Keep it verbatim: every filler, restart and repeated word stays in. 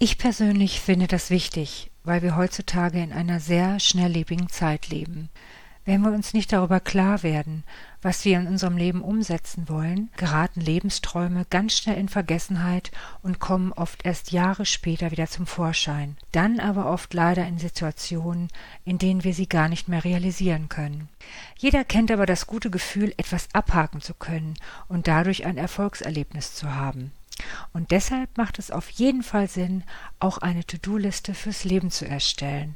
Ich persönlich finde das wichtig, weil wir heutzutage in einer sehr schnelllebigen Zeit leben. Wenn wir uns nicht darüber klar werden, was wir in unserem Leben umsetzen wollen, geraten Lebensträume ganz schnell in Vergessenheit und kommen oft erst Jahre später wieder zum Vorschein. Dann aber oft leider in Situationen, in denen wir sie gar nicht mehr realisieren können. Jeder kennt aber das gute Gefühl, etwas abhaken zu können und dadurch ein Erfolgserlebnis zu haben. Und deshalb macht es auf jeden Fall Sinn, auch eine To-Do-Liste fürs Leben zu erstellen.